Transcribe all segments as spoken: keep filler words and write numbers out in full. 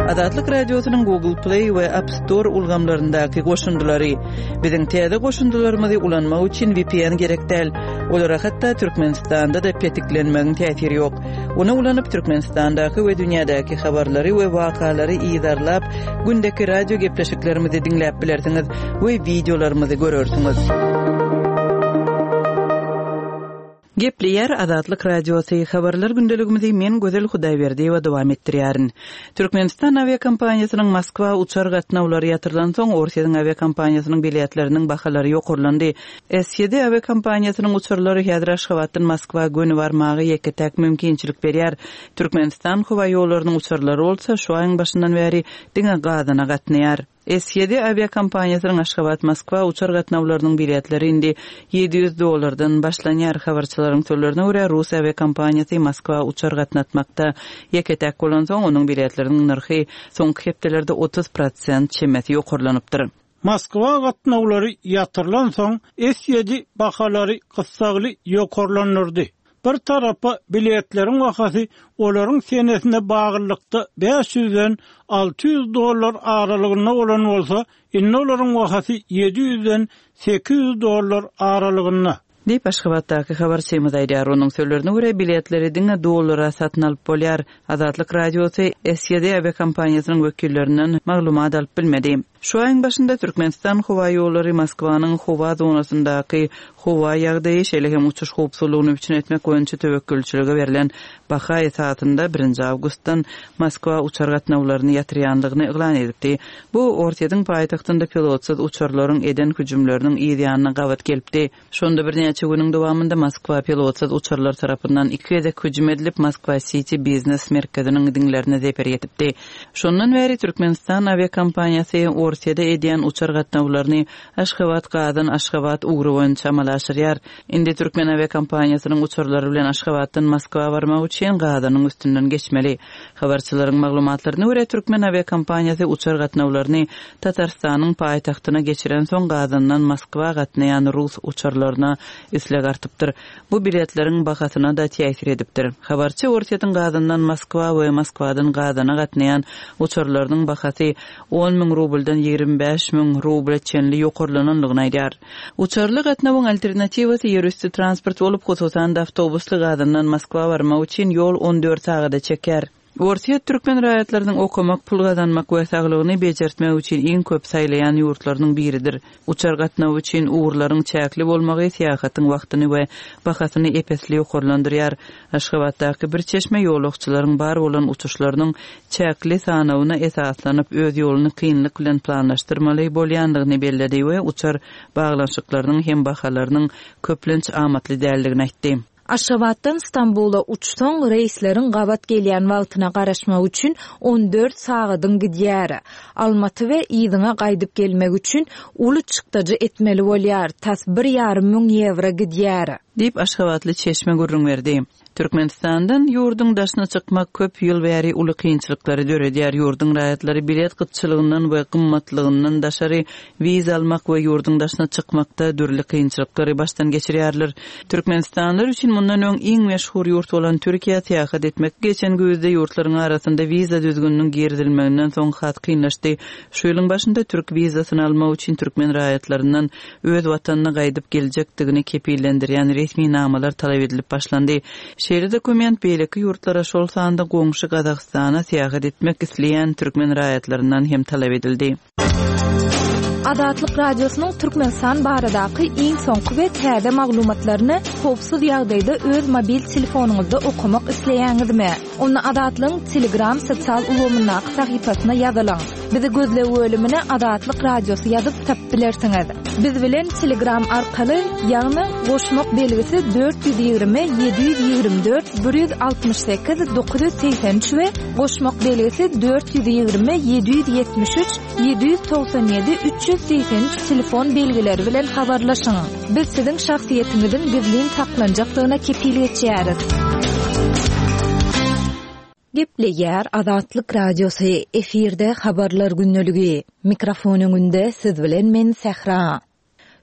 Azatlyk Radiosynyň Google Play we App Store ulgamlaryndaky goşundylary. Biziň täze goşundylarymyzy ulanmak üçin V P N gerek däl. Olara hatda Türkmenistanda da petiklenmegiň täsiri ýok. Onu ulanyp Türkmenistandaky we dünýädäki habarlary we wakalary ýyzarlap, gündäki radio gepleşiklerimizi dinläp bilersiňiz we videolarymyzy görersiňiz. Gepleyer Azatlyk Radiosy habarlar gündeligimizi men Gözel Hudaýberdi we dowam etdirýärin. Türkmenistan aviakompaniýasynyň Moskwa uçar gatnawlary ýatyrlan soň Orsiýanyň aviakompaniýasynyň biletleriniň bahalary ýokurlandy. S Y D aviakompaniýasynyň uçurlary häzir Aşgabatdan Moskwa göni barmagy ýeketäk mümkinçilik berýär. Türkmenistan howa ýollarynyň uçurlary bolsa şu aýyň başyndan bäri diňe gazyna gatnaýar. S Y D aviakompaniýasynyň Aşgabat Moskwa uçar gatnawlarynyň biletleri indi yedi yüz dollardan başlanýar. Habarçylaryň sözlerine görä Rus aviakompaniýasy Moskwa uçar gatnatmakda ýeketäk bolan soň onuň biletleriniň narhy soňky hepdelerde otuz prosent çemeti ýokurlanypdyr. Moskwa gatnawlary ýatyrlan soň S Y D bahalary gyssaly ýokurlanyrdy. Bir tarapa biletleriň wagty olaryň senesine bagylykda beş yüzden altı yüz dollar aralygyna bolan bolsa, indi olaryň wagty yedi yüzden sekiz yüz dollar aralygyna. Dip Aşgabatdaky habarçymyz aýdýar. Onuň sözlerine görä biletleri diňe dollara satyn alyp bolýar. Azatlyk Radiosy S Y D aviakompaniýasynyň wekillerinden maglumat alyp bilmedi. Şu aýyň başynda Türkmenistan howa ýollary Moskwanyň howa zonasyndaky howa ýagdaýy şeýle hem uçuş howpsuzlygyny üçin etmek boýunça töwekkülçiligi berilen baha esasynda birinji awgustdan Moskwa uçar gatnawlaryny ýatyrýandygyny eglan edipdi. Bu Orsiýanyň paýtagtynda pilotsuz uçurlaryň eden hüjümleriniň ýa-da gawat gelipdi. Şonda bir neçe güniň dowamında Moskwa pilotsuz uçurlar tarapyndan iki gezek hüjüm edilip Moskwa City Business merkeziniň diňlerine zeper ýetipdi. Şondan beri Türkmenistan aviakompaniýasy Orsiýada edýän uçar gatnawlaryny Aşgabat gadan Aşgabat ugry boýunça amalaşdyrýar. Indi Türkmen aviakompaniýasynyň uçurlary bilen Aşgabatdan Moskwa barmak üçin gadanyň üstünden geçmeli. Habarçylaryň maglumatlaryna görä Türkmen aviakompaniýasy uçar gatnawlaryny Tatarstanyň paýtagtyna geçiren soň gadandan Moskwa gatnaýan Rus uçurlaryna isleg artypdyr. Bu biletleriň bahasyna da täsir edipdir. Habarçy Orsiýanyň gadandan Moskwa we Moskwadan gadana gatnaýan uçurlarynyň bahasy on ming rubldan ýigirmi beş ming rubl çenli ýokurlananlygyny aýdýar. Uçarly gatnawyň alternatiwasy ýerüstü transport bolup, hususan da awtobusly gadandan Moskwa barmak üçin ýol on dört sagada çeker. Orsiýa türkmen raýatlarynyň okumak, pul gazanmak we saglygyny bejertmek üçin iň köp saýlaýan ýurtlarynyň biridir. Uçar gatnaw üçin uğurlaryň çäkli bolmagy seýahatyň wagtyny we bahasyny epesli ýokurlandyrýar. Aşgabatdaky bir çeşme ýolukçylaryň bar bolan uçuşlarynyň çäkli sanawyna esaslanyp öz ýoluny kynlyk bilen planlaşdyrmaly bolýandygyny belledi we uçar baglanşyklarynyň hem bahalarynyň köplenç amatly däldigini aýtdy. Aşgabatdan İstanbul'a uçsoň reýsleriň gabat gelýän wagtyna garaşmak üçin on dört sagatyň gidýäri. Almaty we Ýyzyňa gaýdyp gelmek üçin uly çykdagy etmeli bolýar. Tas bir ýarym ming euro gidýäri. Dip Aşgabatly çeşme gurrun berdi. Türkmenistandan ýurduň daşyna çykmak köp ýyl bäri uly kynçylyklary döredýär. Ýurduň raýatlary bilet gytçylygyndan we gymmatlygyndan daşary wiza almak we ýurduň daşyna çykmakda dürli kynçylyklary başdan geçirýärler. Türkmenistanlar üçin mundan öň iň meşhur ýurt bolan Türkiýe seýahat etmek geçen güýde ýurtlaryň arasynda wiza düzgünlüğiniň girdilmeginden soň hat kynlaşdy. Şu ýylyň başynda türk wizasyny almak üçin türkmen raýatlaryndan öz watanyna gaýdyp geljekdigini kepillendirýän resmi namalar talap edilip başlandy. Şeýle dokument beýleki ýurtlara şol sanda goňşy Gazagstana seýahat etmek isleýän türkmen raýatlaryndan hem talap edildi. Azatlyk Radiosynyň Türkmenistan baradaky iň soňky we täze maglumatlaryny howpsuz ýagdaýda öz mobil telefonuňyzda okumak isleýäňizmi? Onu Azatlyň Telegram sosial ulgamyna sahypasyna ýazylaň. Bizi gözlep bölümine Azatlyk Radiosy ýazyp tap bilersiňiz. Biz bilen Telegram arkaly ýagny goşmak belgisi dört yüz ýigirmi yedi yüz ýigirmi dört bir yüz altmış sekiz dokuz yüz seksen üç we goşmak belgisi dört yüz ýigirmi yedi yüz ýetmiş üç yedi yüz toksan ýedi üç yüz seksen üç telefon belgileri bilen habarlaşyň. Biz siziň şahsiýetiňizin gizlin saklanjakdygyna kepillik etýäris. Gepleýär Azatlyk Radiosy efirde habarlar günneligi. Mikrofonyň önünde siz bilen men Sehra.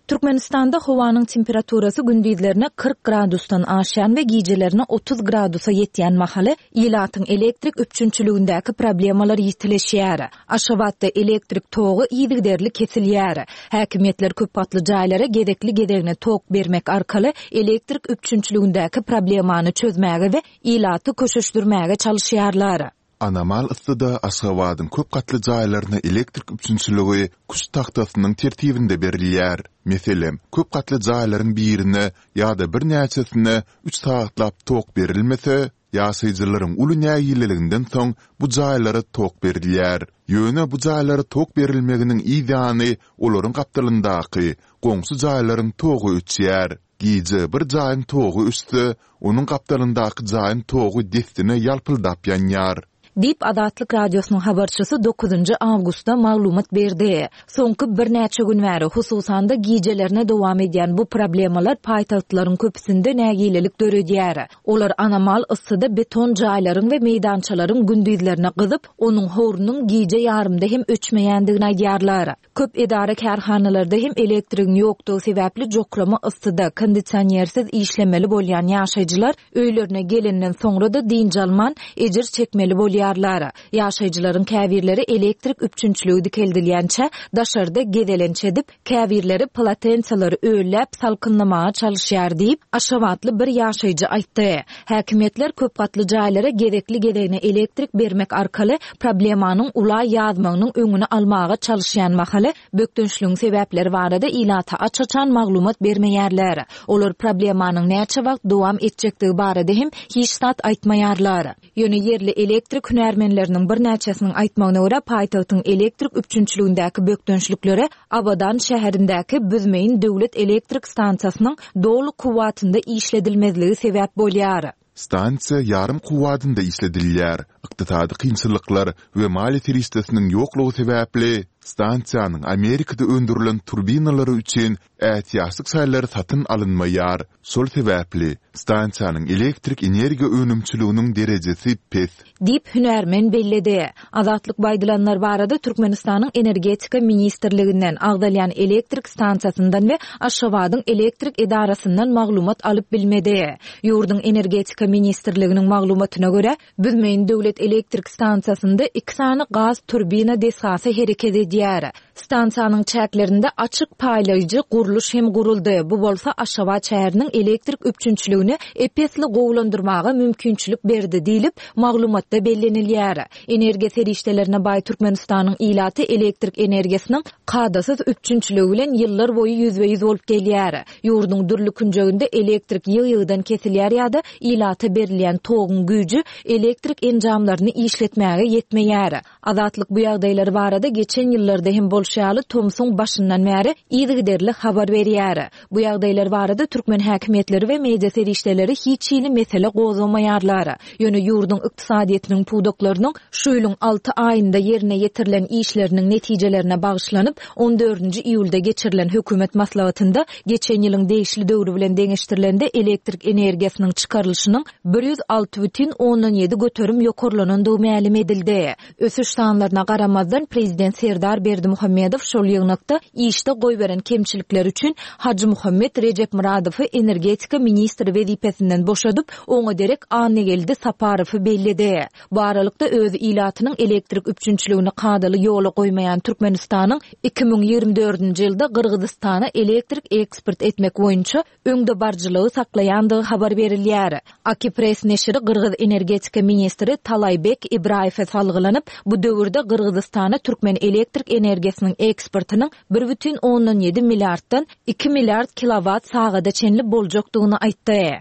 Türkmenistanda howanyň temperaturasy gündizlerine kırk gradusdan aşan we gijelerine otuz gradusa ýetýän mahaly ýylatyň elektrik üçünçülügindäki problemalar ýitileşýär. Aşgabatda elektrik togy ýygyderli kesilýär. Häkimetler köp patly jaýlara gedekli gedegine tok bermek arkaly elektrik üçünçülügindäki problemany çözmäge we ýylaty köşeşdirmäge çalışýarlar. Anamal ısıda Aşgabatyň köp gatly jaýlaryna elektrik üçünçüligi kuş taktasynyň tertibinde berilýär. Meselem, köp gatly jaýlaryň birine ýa-da bir näçesine üç saatlap tok berilmese, ýaşaýjylaryň uly näýilliginden soň bu jaýlara tok berilýär. Ýöne bu jaýlara tok berilmeginiň ýa-ny olaryň gapdalyndaky goňsy jaýlaryň togy öçýär. Gije bir jaýyň togy üstü, onuň gapdalyndaky jaýyň togy destine ýalpyldap ýanýar. Dip Adatlyk radiosynyň habarçysy dokuzunçy awgustda maglumat berdi. Soňky bir näçe gün bäri hususanda gijelerine dowam edýän bu problemalar paýtagtlaryň köpüsinde nägililik döredýär. Olar anamal ıssyda beton jaýlaryň we meýdançalaryň gündizlerine gyzyp, onuň horunyň gije ýarymda hem öçmeýändigini aýdýarlar. Köp edara kärhanalarda hem elektrigiň ýokdugy sebäpli joklama ıssyda kondisionersiz işlemeli bolýan ýaşaýjylar öýlerine gelenden soňra da diňjalman ejir çekmeli bolýar. Ýaşaýjylaryň käbirleri elektrik üçünçülügi dikeldilýänçe daşarda gedelençe edip käbirleri platensiýalary öýläp salkynlamaga çalışýar diýip Aşgabatly bir ýaşaýjy aýtdy. Häkimetler köp gatly jaýlara gedekli gedegine elektrik bermek arkaly problemanyň ulay ýazmagynyň öňüne almaga çalışýan mahaly bökdünçlüğün sebäpleri barada ýylata açaçan maglumat bermeýärler. Olar problemanyň näçe wagt dowam etjekdigi barada hem hiç zat aýtmaýarlar. Ýöne yerli elektrik hünärmenleriniň bir näçesiniň aýtmagyna görä paýtagtyň elektrik üçünçülügindäki bökdünçlüklere Abadan şäherindäki Büzmeýin döwlet elektrik stansiýasynyň dolu kuwatynda işledilmezligi sebäp bolýar. Stansiýa ýarym kuwatynda işledilýär. Ykdysady kynçylyklar we mali teristesiniň ýoklugy sebäpli stansiýanyň Amerikada öndürilen turbinalary üçin ähtiýatlyk saýlary satyn alynmaýar. Şol sebäpli stansiýanyň elektrik energiýa önümçiliginiň derejesi pes. Dip hünärmen bellidi. Azatlyk baýdylanlar barada Türkmenistanyň energetika ministrliginden agdalýan elektrik stansiýasyndan we Aşgabatyň elektrik edarasyndan maglumat alyp bilmedi. Ýurduň energetika ministrliginiň maglumatyna görä, Büzmeýin döwlet elektrik stansiýasynda iki sany gaz turbina desgasy hereket edýär. Stansiýanyň çäklerinde açyk paýlaýjy guruluş hem guruldy. Bu bolsa Aşgabat şäheriniň elektrik üçünçüligini epesli gowlandyrmaga mümkinçilik berdi diýilip maglumatda bellenilýär. Energiýa serişdelerine baý Türkmenistanyň ýylaty elektrik energiýasynyň kadasyz üçünçüligi bilen ýyllar boýy yüzde yüz bolup gelýär. Ýurduň dürli künjeginde elektrik ýygy-ýygydan kesilýär ýa-da ýylata berilýän togyň güýji elektrik enjamlaryny işletmäge ýetmeýär. Azatlyk bu ýagdaýlar barada geçen ýyllarda hem bolşaly Tomsun başyndan bäri ýygyderli habar berýär. Bu ýagdaýlar barada türkmen häkimetleri we media serişdeleri hiç ýyly mesele gozamaýarlar. Ýöne ýurduň ykdysadyetiniň pudoklarynyň şu ýylyň alty aýynda ýerine ýetirilen işleriniň netijelerine bagyşlanyp on dördünçi iýulda geçirilen hökümet maslahatynda geçen ýylyň değişli döwri bilen deňeşdirilende elektrik energiýasynyň çykarylşynyň bir yüz alty бүтүн oňdan ýedi göterim ýokarlanandygy ma'lum edildi. Ösüş sanlaryna garamazdan prezident Serdar Berdimuhammedow şol ýygnakda işde goý beren kemçilikler üçin Hacı Muhammed Recep Muradowy energetika ministri wezipesinden boşadyp oňa derek Annegeldi Saparowy bellidi. Bu aralykda öz ýylatynyň elektrik üçünçüligini kadaly ýola goýmaýan Türkmenistanyň iki ming ýygrimi dördünçi ýylda Kırgızstana elektrik eksport etmek boýunça öňde barjylygy saklaýandygy habar berilýär. Aki Press neşri Kırgız energetika ministri Talaybek Ibrahimew salgylanyp bu döwürde Kırgızstana türkmen elektrik energiýasynyň eksportynyň bir бүтүн oňdan ýedi milliarddan iki milliard kilowat sagada çenli boljakdygyny aýtdy.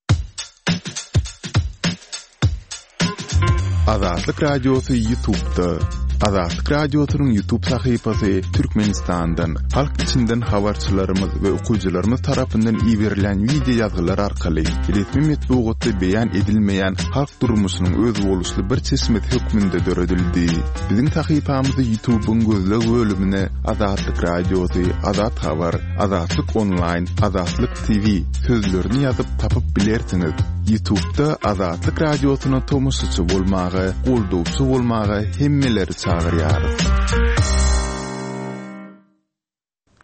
Azatlyk radiosy YouTube'da. Azatlyk radiosynyň YouTube sahypasy Türkmenistandan, halk içinden habarçylarymyz we okujylarymyz tarapyndan iýerilen video ýazgylar arkaly resmi metbuatda beýan edilmeýän halk durmuşynyň öz boluşly bir çeşmet hökmünde döredildi. Biziň sahypamyzda YouTube'un gözleg bölümine Azatlyk radiosy, Azat habar, Azatlyk online, Azatlyk T V sözlerini ýazyp tapyp bilersiňiz. YouTube'da Azatlyk radiosyna tomusçy bolmagy, goldowçy bolmagy hemmeleri çağırýar.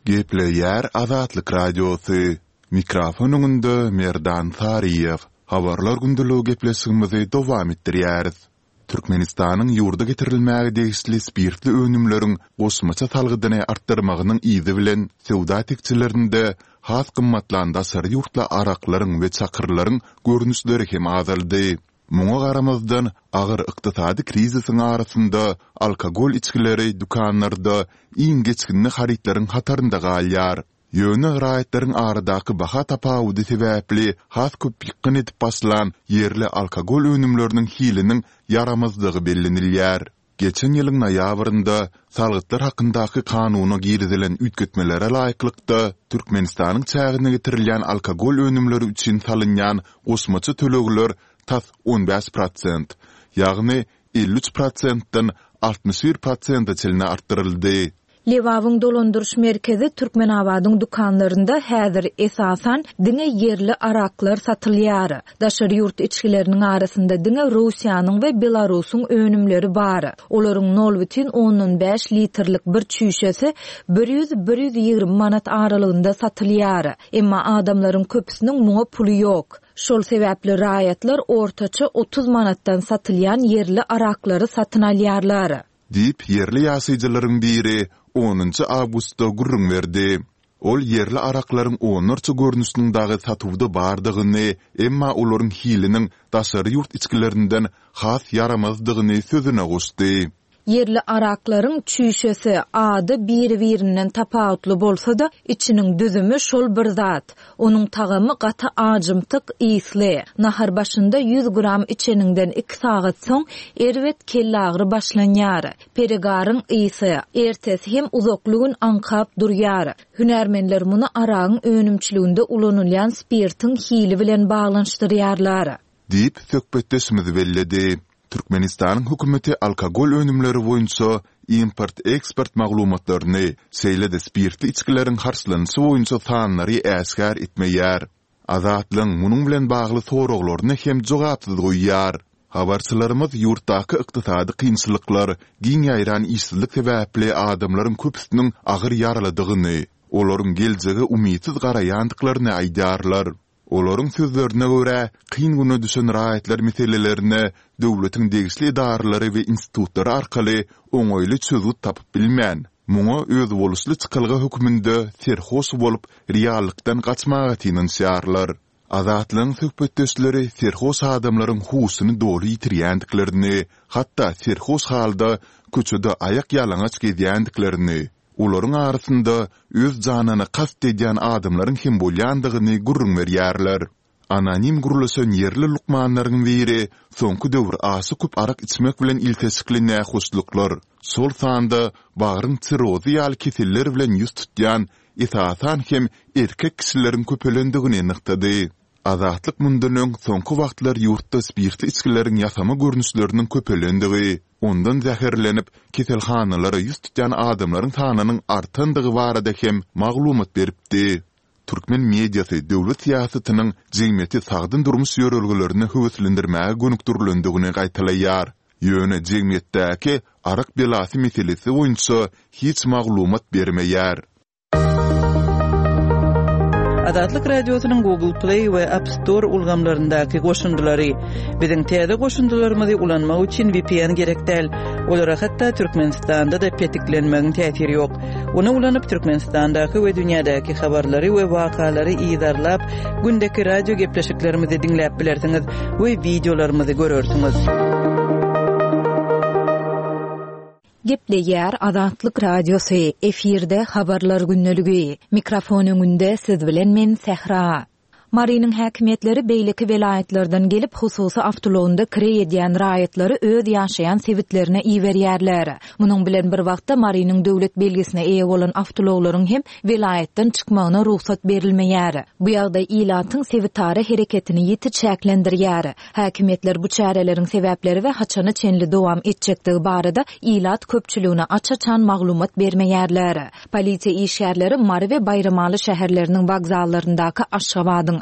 Gepleýär Azatlyk Radiosu. Mikrofonunda Merdan Tariyev. Habarlar gündülüğü gepleşigimizi dowam etdirýäris. Türkmenistanyň ýurda getirilmäge degişli spirtli önümleriň gosmaça salgydyny artdyrmagynyň izi bilen sewda tekçilerinde has gymmatlandy sarı ýurtla araklaryň we çakyrlaryň görnüşleri hem azaldy. Muňa garamazdan agyr ykdysady krizisiň arasynda alkogol içkileri dukanlarda iň geçkinli haritlaryň hatarynda galýar. Ýöne raýatlaryň aradaky baha tapawudy sebäpli has köp ýykyn edip başlan yerli alkogol önümleriniň hiliniň yaramazlygy bellenilýär. Geçen ýylyň noýabrynda salgytlar hakyndaky kanuny girdilen ütgetmelere laýyklykda Türkmenistanyň çägine getirilýän alkogol önümleri üçin salynýan gosmaça tölegler tas on beş prosent, ýagny elli üç prosentdan altmış bir prosenta çeline artdyryldy. Lewawyň dolandyryş merkezi Türkmenabadyň dukanlarynda häzir esasan diňe yerli araklar satylýar. Daşary ýurt içkileriniň arasynda diňe Russiýanyň we Belarusyň önümleri bar. Olaryň nol бүтүн ондон beş litrlik bir çüşesi bir yüz - bir yüz ýygrimi manat aralygynda satylýar. Emma adamlaryň köpüsiniň muňa puly ýok. Şol sebäpli raýatlar ortaça otuz manatdan satylýan yerli araklary satyn alýarlar. Dip yerli ýaşaýjylaryň biri onuncu awgustda gurrun berdi. Ol yerli araklaryň onurça görnüşiniň dagy satywda bardygyny, emma olaryň hiliniň daşary ýurt içkilerinden has yaramazdygyny sözüne goşdy. Yerli araklaryň çüşesi ady bir-birinden tapawutly bolsa-da, içiniň düzümi şol bir zat. Onuň tagamy gaty ajymtyk isli. Nahar başynda yüz gram içeniňden iki sagat soň erwet kelle agry başlanýar. Perigaryň isy ertesi hem uzaklygyň aňkap durýar. Hünärmenler muny aragyň önümçiliginde ulanylýan spirtiň hili bilen baglanşdyrýarlar. Dip söhbetdeşimiz belledi. Türkmenistanyň hökümeti alkogol önümleri boýunça import-eksport maglumatlaryny, seýlede spirtli içkileriň harçlanýy boýunça sanlary äsgär etmeýär. Azatlyň munyň bilen bagly soraklaryny hem jogapsyz goýýar. Habarçylarymyz ýurtdaky ykdysady kynçylyklar, giň ýaýran işsizlik sebäpli adamlaryň köpüsiniň agyr ýaraladygyny, olaryň geljege umydsız garaýandyklaryny aýdarlar. Olaryň sözlerine görä, kyn güne düşen raýatlar meselelerini döwletiň degişli idaralary we institutlary arkaly oňoýly çözüp tapyp bilmän. Muňa öz boluşly çykylgy hökmünde serhoş bolup reallykdan gaçmaga tinýärler. Azatlyň söhbetdeşleri serhoş adamlaryň husyny doly ýitirýändiklerini, hatda serhoş halda köçede ayak ýalaňaç gezýändiklerini, olaryň arasynda öz janyny kast edýän adamlaryň hem bolýandygyny gurrun berýärler. Anonim gurulşan yerli lukmanlaryň biri soňky döwür asy köp arak içmek bilen iltesikli nähoşluklar. Sol sanda bagyryň çirozy ýaly keseller bilen ýüz tutýan esasan hem erkek kişileriň köpelendigini nyktady. Azatlyk mundunyň soňky wagtlar ýurtda spirtli içkileriň ýasama görnüşleriniň köpelendigi, ondan zäherlenip keselhanalara ýüz tutýan adamlaryň sanynyň artandygy barada hem maglumat beripdi. Türkmen mediasy döwlet siýasatynyň jemgyýeti sagdyn durmuş ýörelgilerini höwetlendirmäge gönükdirilendigini gaýtalaýar. Ýöne jemgyýetdäki arak belasy meselesi boýunça hiç maglumat bermeýär. Azatlyk Radiosynyň Google Play we App Store ulgamlaryndaky goşundylary biziň täze goşundylarymyzy ulanmak üçin V P N gerek däl. Olara hatda Türkmenistanda da petiklenmegiň täsiri ýok. Onu ulanyp Türkmenistandaky we dünýädäki habarlary we wakalary ýydarlap, gündäki radio gepleşiklerimizi dinläp bilersiňiz we videolarymyzy görersiňiz. Gepleýär Azatlyk Radiosu, efirde habarlar günneligi. Mikrofon öňünde siz bilen men Sehra. Marynyň häkimetleri beýleki velayetlerden gelip hususy awtologunda kire edýän raýatlary öz ýaşaýan sebitlerine iýberýärler. Munyň bilen bir wagtda Marynyň döwlet belgisine eýe bolan awtologlaryň hem velayetden çykmagyna ruhsat berilmeýär. Bu ýagdaý ilatyň sebitary hereketini ýiti çäklendirýär. Häkimetler bu çäreleriň sebäpleri we haçany çenli dowam etjekdigi barada ilat köpçüligine açaçan maglumat bermeýärler. Polisiýa işgärleri Mary we Bayramaly şäherleriniň wagzallaryndaky Aşgabatyň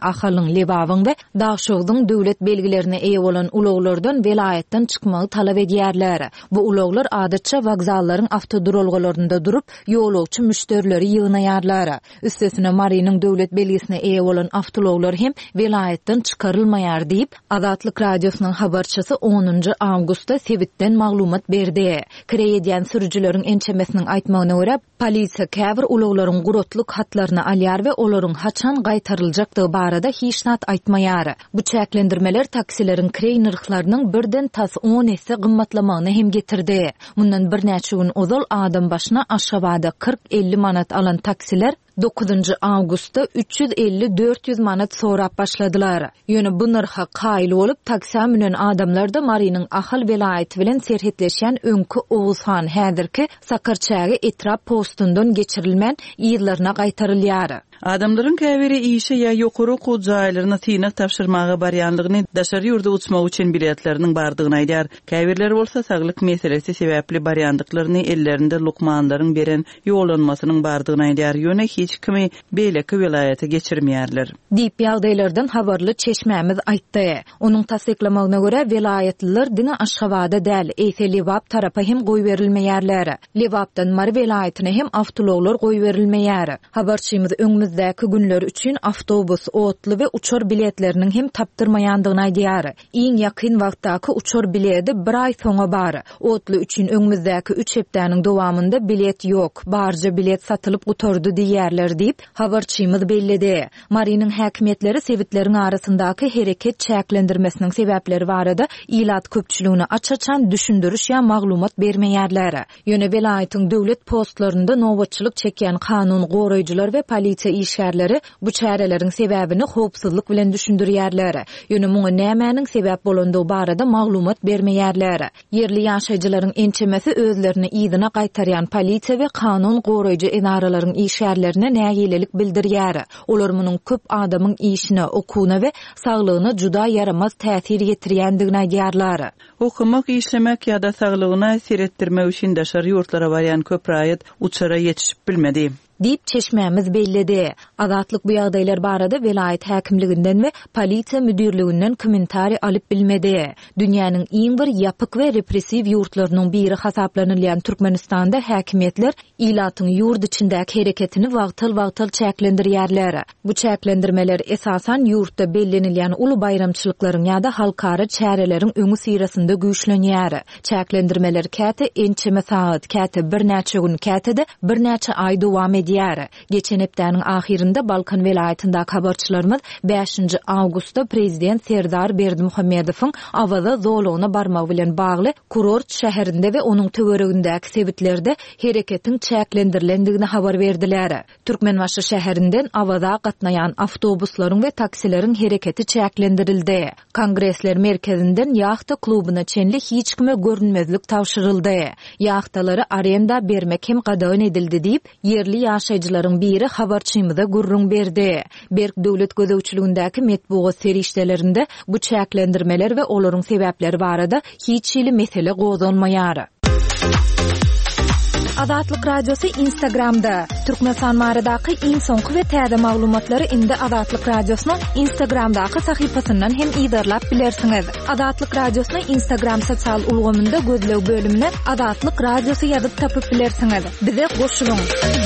Ahalyň, Lebawyň we Daşogyň döwlet belgilerine eýe bolan ulaglardan velayetden çykmagy talap edýärler. Bu ulaglar adatça wagzallaryň awtodurolgalarynda durup ýolagçy müşterileri ýygnaýarlar. Üstesine Marinyň döwlet belgisine eýe bolan awtologlar hem velayetden çykarylmaýar diýip Azatlyk radiosynyň habarçysy onuncu awgustda sebitden maglumat berdi. Kireýedýän sürüjüleriň ençemesiniň aýtmagyna görä, polisiýa käbir ulaglaryň gurutluk hatlaryny alýar we olaryň haçan gaýtaryljakdygy barada hiç nat aýtmaýar. Bu çäklendirmeler taksileriň kireý nyrhlarynyň birden tas on esse gymmatlamagyny hem getirdi. Mundan bir näçe gün ozal adam başyna Aşgabatda kırk elli manat alan taksiler dokuzuncu awgustda üç yüz elli dört yüz manat sorap başladylar. Ýöne bu narha qaýyl bolup taksiýa minen adamlar da Marinyň Ahal welaýaty bilen serhetleşen öňkü Owuzhan häzirki Sakarçagy etrap postundan geçirilmän ýyllaryna gaýtarylýar. Adamlaryň käbiri işe ýa ýokary okuw jaýlaryna synak tapşyrmagy barýanlygyny daşary ýurda uçmak üçin biletleriniň bardygyny aýdar. Käbirler bolsa saglyk meselesi sebäpli barýandyklaryny ellerinde lukmanlaryň beren ýolanmasynyň bardygyny aýdar. Ýöne hiç kimi beýleki welaýata geçirmeýärler. Diýip ýagdaýlardan habarly çeşmämiz aýtdy. Onuň tasdiklamagyna görä velayetliler diňe Aşgabatda däl, eýse Lewap tarapa hem goý berilmeýärler. Lewapdan Mari welaýatyna hem awtologlar goý berilmeýär. Habarçymyz öňümüzdäki günler üçin awtobus, otly we uçar biletleriniň hem tapdyrmaýandygyny aýdýar. Iň ýakyn wagtdaky uçar bileti bir aý soňa bar. Otly üçin öňümüzdäki üç hepdäniň dowamynda bilet ýok, barja bilet satylyp gutardy diýär diýip habarçymyz bellidi. Marinyň häkimetleri sebitleriň arasyndaky hereket çäklendirmesiniň sebäpleri barada ilat köpçüligini açaçan düşündürüş ýa maglumat bermeýärler. Ýöne welaýatyň döwlet postlarynda nowatçylyk çekýän kanun goraýjylar we polisiýa işgärleri bu çäreleriň sebäbini howpsuzlyk bilen düşündirýärler. Ýöne muňa nämäniň sebäp bolandygy barada maglumat bermeýärler. Yerli ýaşaýjylaryň ençemesi özlerini ýygyna gaýtarýan polisiýa we kanun goraýjy edaralaryň işgärlerini nägilelik bildirýär. Olar munyň köp adamyň işine, okuwuna we saglygyna juda yaramaz täsir ýetirýändigini aýdýarlar. Okumak, işlemek ýa-da saglygyna seretdirmek üçin daşary ýurtlara barýan köp raýat uçara ýetişip bilmedi. diýip çeşmämiz bellidi. Azatlyk bu ýagdaýlar barada welaýat häkimliginden we polisiýa müdirliginden kommentari alyp bilmedi. Dünýäniň iň bir ýapyk we repressiw ýurtlarynyň biri hasaplanylýan Türkmenistanda häkimetler ilatyň ýurt içindäki hereketini wagtal-wagtal çäklendirýärler. Bu çäklendirmeler esasan ýurtda bellenilýän uly bayramçylyklaryň ýa-da halkara çäreleriň öňü sirasynda güýçlenýär. Çäklendirmeler käte ençeme saat, käte bir näçe gün, käte-de bir näçe aý dowam edýär. Geçen hepdäniň ahirinde Balkan welaýatynda habarçylarymyz beşinci awgustda prezident Serdar Berdimuhammedowyň awaza zolugyna barmak bilen bagly kurort şäherinde we onuň töweregindäki sebitlerde hereketiň çäklendirilýändigini habar berdiler. Türkmenbaşy şäherinden awaza gatnaýan awtobuslaryň we taksileriň hereketi çäklendirildi. Kongresler merkezinden ýahta klubuna çenli hiç kime görünmezlik tawşyryldy. Ýahtalary arenda bermek hem gadagan edildi diýip yerli ýaşaýjylaryň biri habarçymyza gurrun berdi. Berk döwlet gözegçiligindäki metbuat serişdelerinde bu çäklendirmeler we olaryň sebäpleri barada hiç ýyly mesele gozanmaýar. Azatlyk radiosu Instagramda. Türkmenistan baradaky iň soňky we täze maglumatlary indi Azatlyk radiosynyň Instagramdaky sahypasyndan hem ýydarlap bilersiňiz. Azatlyk radiosynyň Instagram sosial ulgamynda gözlew bölümine Azatlyk radiosu ýazyp tapyp bilersiňiz. Bize goşulyň.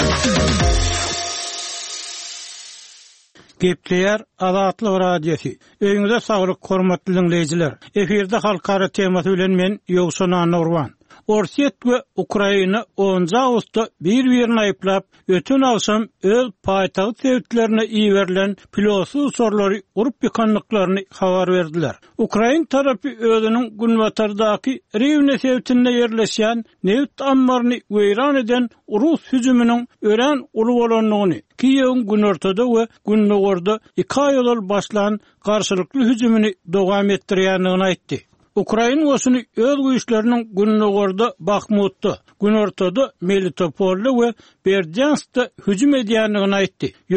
Gepleýär Azatlyk radiosu. Öňüňizde saglyk, hormatly dinleýijiler. Eferde halkara temasy bilen men Ýogşan Nurwan. Orsiýet we Ukraina onuncu awgustda bir-birini aýplap, ötün akşam öz paýtagy sebitlerine iýerilen pilotsuz sorlary urup ýykanlyklaryny habar berdiler. Ukraina tarapy özüniň Günbatardaky Rivne sebitinde ýerleşýän neft ambaryny weýran eden Rus hüjüminiň ören uly bolanlygyny, Kiýewiň günortada we günnogorda iki aýylar başlan garşylykly hüjümini dowam etdirýändigini aýtdy. Ukraina goşuny öz güýçleriniň günnogorda Bakhmutda, günortada Melitopolda we Berdyanskda hüjüm edýändigini aýtdy. Ýöne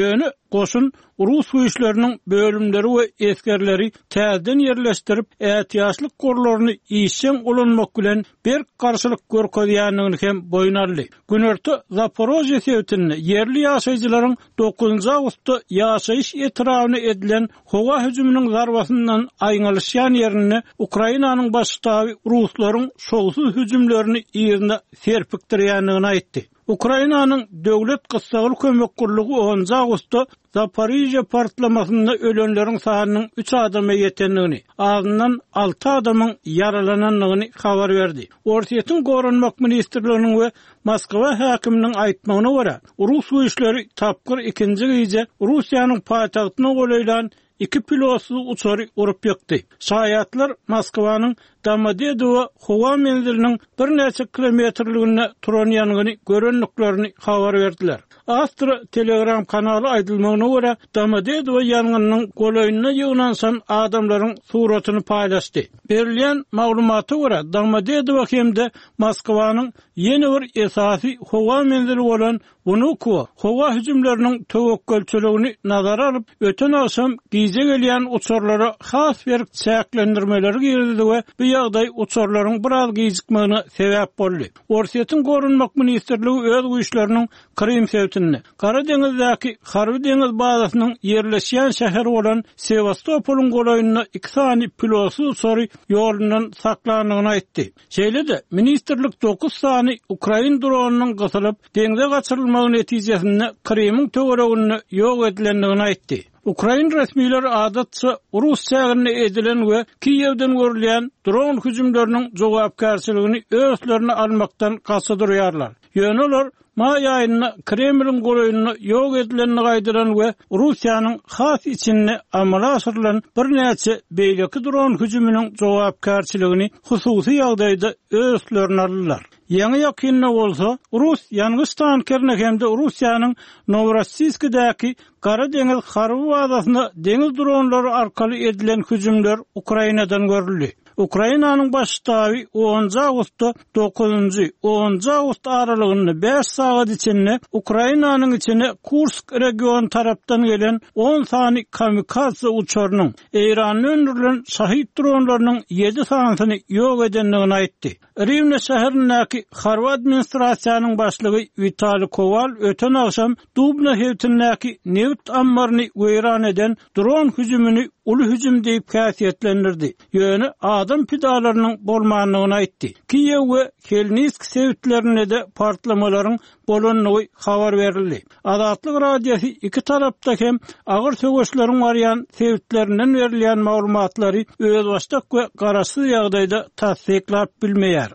Goşun Rus güýçleriniň bölümleri we eskerleri täzeden yerleşdirip ätiýaçlyk gorlaryny işçen ulanmak bilen bir garşylyk görkezýändigini hem boýnarly. Günerti Zaporojye sewtini yerli ýaşaýjylaryň dokuzunçy awgustda ýaşaýyş etrawyna edilen howa hüjüminiň zarbasyndan aýňalyşýan ýerini Ukrainanyň baş ştaby Ruslaryň şoğsuz hüjümlerini ýerine serpikdirýändigini aýtdy. Ukrainanyň döwlet gysgaly kömek gurlugy onunçy awgustda Zaporizhye partlamasynda ölenleriň sanynyň üç adama ýetendigini, azyndan alty adamyň yaralananlygyny habar berdi. Ortiýetiň gorunmak ministrliginiň we Moskwa häkiminiň aýtmagyna görä, Rus güýçleri tapgyr ikinji gece Russiýanyň paýtagtyna golaylan iki pilotly uçary urup ýokdy. Şaýatlar Moskwanyň Domodedowo howa menziliniň bir neçe kilometrligine turan ýanyny görenliklerini habar berdiler. Astra Telegram kanaly aýdylmagyna görä, Domodedowo ýanynyň golaýyna ýygnansam adamlaryň suratyny paýlaşdy. Berilýän maglumata görä, Domodedowo hemde Moskwanyň ýene bir esasy howa menzili bolan Vnukovo howa hüjümleriniň tewekkelçiligini nazara alyp, öten akşam gize gelýän uçurlara has bir çäklendirmeleri girdi we bu ýagdaý uçurlaryň biraz gijikmegine sebäp boldy. Ortiýetiň gorunmak ministrligi öz güýçleriniň Krim sewtini, Kara deňizdäki Harby deňiz bazasynyň ýerleşýän şäher bolan Sevastopoluň golaýyna iki sany pilotly uçary ýolundan saklanýanyny aýtdy. Şeýle-de ministrlik dokuz sany Ukrain dronunyň gysylyp deňze gaçyrylmagy netijesinde Krim'iň töweregini ýok edilendigini aýtdy. Ukrain resmiýetleri adatça Rus şäherine edilen we Kiýewden görülýän dron hüjümleriniň jogapkärçiligini özlerine almakdan gaçydyrýarlar. Ýöne olar may aýyna Kremliň golaýyny ýok edilenini gaýdyran we Russiýanyň has içinde amala asyrylan bir näçe beýleki dron hüjüminiň jogapkärçiligini hususy ýagdaýda özlerine aldylar. Ýa-ni ýakynna bolsa, Rus ýangyş tankerine hemde Russiýanyň Novorossiyskdäki Kara deňiz Harby bazasyna deňiz dronlary arkaly edilen hüjümler Ukrainadan görüldi. Ukrainanyň baş ştaby onunçy awgustda dokuzunçy onunçy awgust aralygyny beş saat içinde Ukrainanyň içine Kursk region tarapdan gelen on sany kamikaze uçarynyň Eýranyň öndürilen şahit dronlarynyň ýedi sanyny ýok edenligini aýtdy. Rivne şäherindäki Harby administrasiýanyň başlygy Vitali Koval öten akşam Dubna hewtindäki neft ambaryny weýran eden dron hüjümini uly hüjüm diýip käsiýetlendirdi. Ýöne adam pidalarynyň bolmanlygyny aýtdy. Kiýew we Helnisk sewtlerine de partlamalaryň bolanlygy habar berildi. Adatlyk radiosy iki tarapda hem agyr söwüşleriň barýan sewtlerinden berilýän maglumatlary öz başdak we garaşsyz ýagdaýda tasdiklap bilmeýär.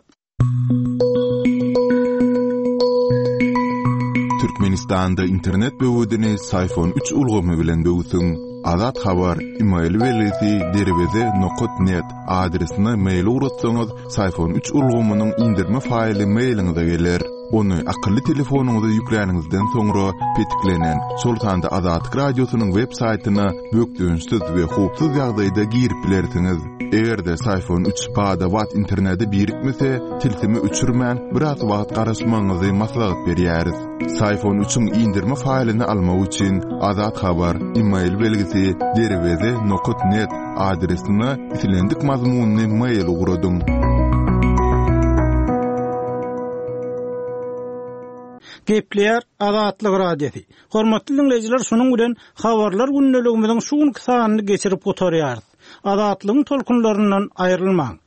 Türkmenistanda internet böwüdini Sayfon üç ulgamy bilen böwüsüň. Azat habar email welesi deribeze nokta net adresine mail uratsaňyz Sayfon üç ulgamynyň indirme faýly mailiňize geler. Onu akıllı telefonuňyza ýükleningizden soňra petiklenen Sultanda Azat radiosynyň web saýtyna bökdüňsiz we hupsuz ýagdaýda girip bilersiňiz. Egerde Sayfon üç pada wat interneti birikmese, tilsimi üçürmän biraz wagt garaşmaňyzy maslahat berýäris. Sayfon üçüň indirme faýlyny almak üçin Azat habar email belgisi deribeze nokta net adresine itilendik mazmunny mail ugradyň. Gepler Azatlyk radiosi. Hormatly dinleyijiler, şonuň bilen habarlar günneligimiziň şu sanyny geçirip oturýarys. Azatlygyň tolkunlaryndan aýrylmaň.